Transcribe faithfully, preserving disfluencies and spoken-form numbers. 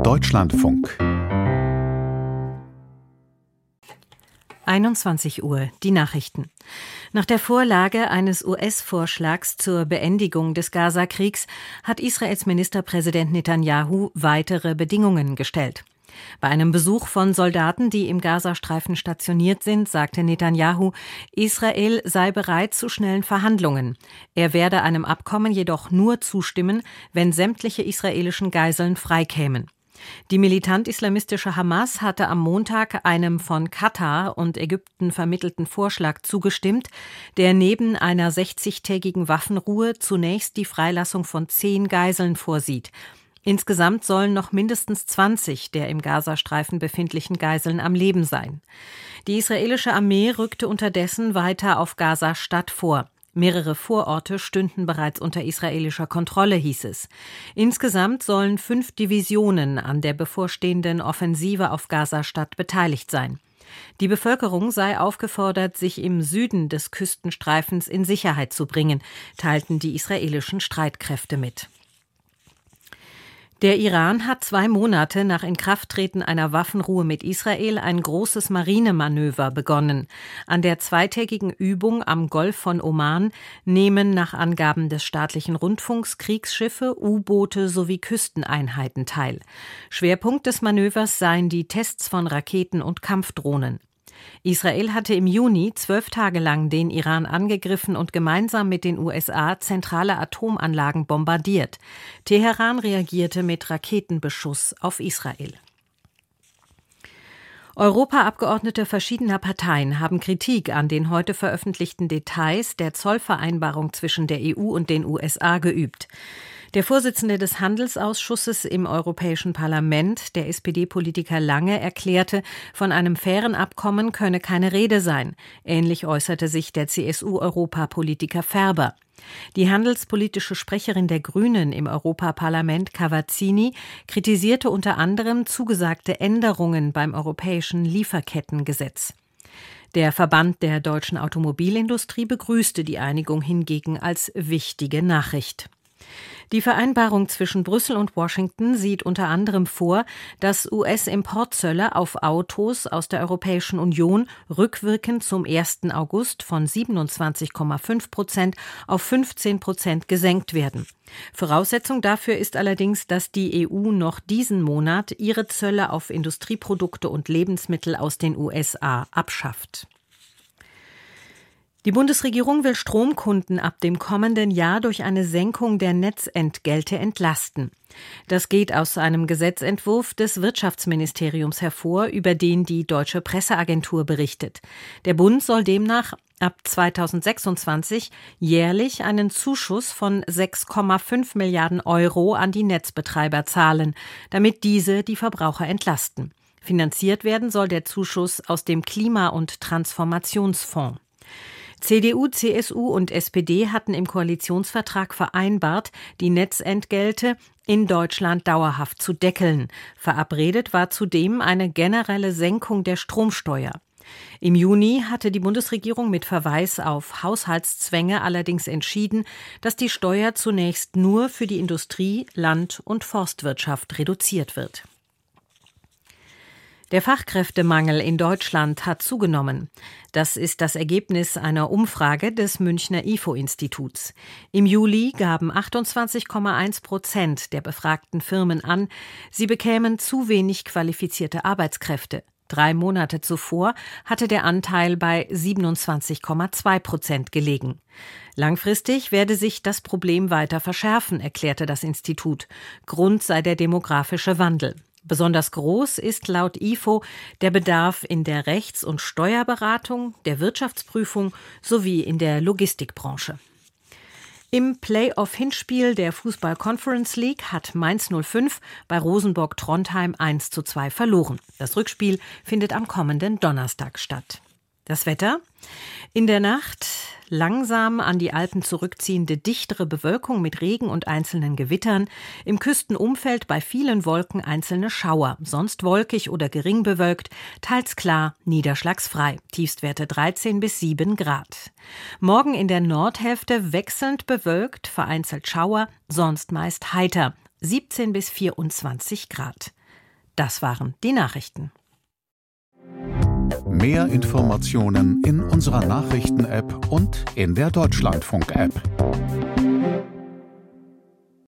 Deutschlandfunk. einundzwanzig Uhr, die Nachrichten. Nach der Vorlage eines U S-Vorschlags zur Beendigung des Gaza-Kriegs hat Israels Ministerpräsident Netanyahu weitere Bedingungen gestellt. Bei einem Besuch von Soldaten, die im Gazastreifen stationiert sind, sagte Netanyahu, Israel sei bereit zu schnellen Verhandlungen. Er werde einem Abkommen jedoch nur zustimmen, wenn sämtliche israelischen Geiseln freikämen. Die militant-islamistische Hamas hatte am Montag einem von Katar und Ägypten vermittelten Vorschlag zugestimmt, der neben einer sechzigtägigen Waffenruhe zunächst die Freilassung von zehn Geiseln vorsieht. Insgesamt sollen noch mindestens zwanzig der im Gazastreifen befindlichen Geiseln am Leben sein. Die israelische Armee rückte unterdessen weiter auf Gaza-Stadt vor. Mehrere Vororte stünden bereits unter israelischer Kontrolle, hieß es. Insgesamt sollen fünf Divisionen an der bevorstehenden Offensive auf Gaza-Stadt beteiligt sein. Die Bevölkerung sei aufgefordert, sich im Süden des Küstenstreifens in Sicherheit zu bringen, teilten die israelischen Streitkräfte mit. Der Iran hat zwei Monate nach Inkrafttreten einer Waffenruhe mit Israel ein großes Marinemanöver begonnen. An der zweitägigen Übung am Golf von Oman nehmen nach Angaben des staatlichen Rundfunks Kriegsschiffe, U-Boote sowie Küsteneinheiten teil. Schwerpunkt des Manövers seien die Tests von Raketen und Kampfdrohnen. Israel hatte im Juni zwölf Tage lang den Iran angegriffen und gemeinsam mit den U S A zentrale Atomanlagen bombardiert. Teheran reagierte mit Raketenbeschuss auf Israel. Europaabgeordnete verschiedener Parteien haben Kritik an den heute veröffentlichten Details der Zollvereinbarung zwischen der E U und den U S A geübt. Der Vorsitzende des Handelsausschusses im Europäischen Parlament, der S P D-Politiker Lange, erklärte, von einem fairen Abkommen könne keine Rede sein. Ähnlich äußerte sich der C S U-Europapolitiker Ferber. Die handelspolitische Sprecherin der Grünen im Europaparlament, Cavazzini, kritisierte unter anderem zugesagte Änderungen beim europäischen Lieferkettengesetz. Der Verband der deutschen Automobilindustrie begrüßte die Einigung hingegen als wichtige Nachricht. Die Vereinbarung zwischen Brüssel und Washington sieht unter anderem vor, dass U S-Importzölle auf Autos aus der Europäischen Union rückwirkend zum ersten August von siebenundzwanzig Komma fünf Prozent auf fünfzehn Prozent gesenkt werden. Voraussetzung dafür ist allerdings, dass die E U noch diesen Monat ihre Zölle auf Industrieprodukte und Lebensmittel aus den U S A abschafft. Die Bundesregierung will Stromkunden ab dem kommenden Jahr durch eine Senkung der Netzentgelte entlasten. Das geht aus einem Gesetzentwurf des Wirtschaftsministeriums hervor, über den die Deutsche Presseagentur berichtet. Der Bund soll demnach ab zweitausendsechsundzwanzig jährlich einen Zuschuss von sechs Komma fünf Milliarden Euro an die Netzbetreiber zahlen, damit diese die Verbraucher entlasten. Finanziert werden soll der Zuschuss aus dem Klima- und Transformationsfonds. C D U, C S U und S P D hatten im Koalitionsvertrag vereinbart, die Netzentgelte in Deutschland dauerhaft zu deckeln. Verabredet war zudem eine generelle Senkung der Stromsteuer. Im Juni hatte die Bundesregierung mit Verweis auf Haushaltszwänge allerdings entschieden, dass die Steuer zunächst nur für die Industrie, Land- und Forstwirtschaft reduziert wird. Der Fachkräftemangel in Deutschland hat zugenommen. Das ist das Ergebnis einer Umfrage des Münchner I F O-Instituts. Im Juli gaben achtundzwanzig Komma eins Prozent der befragten Firmen an, sie bekämen zu wenig qualifizierte Arbeitskräfte. Drei Monate zuvor hatte der Anteil bei siebenundzwanzig Komma zwei Prozent gelegen. Langfristig werde sich das Problem weiter verschärfen, erklärte das Institut. Grund sei der demografische Wandel. Besonders groß ist laut I F O der Bedarf in der Rechts- und Steuerberatung, der Wirtschaftsprüfung sowie in der Logistikbranche. Im Play-off-Hinspiel der Fußball-Conference League hat Mainz null fünf bei Rosenborg-Trondheim eins zu zwei verloren. Das Rückspiel findet am kommenden Donnerstag statt. Das Wetter? In der Nacht langsam an die Alpen zurückziehende dichtere Bewölkung mit Regen und einzelnen Gewittern. Im Küstenumfeld bei vielen Wolken einzelne Schauer. Sonst wolkig oder gering bewölkt, teils klar, niederschlagsfrei. Tiefstwerte dreizehn bis sieben Grad. Morgen in der Nordhälfte wechselnd bewölkt, vereinzelt Schauer, sonst meist heiter. siebzehn bis vierundzwanzig Grad. Das waren die Nachrichten. Mehr Informationen in unserer Nachrichten-App und in der Deutschlandfunk-App.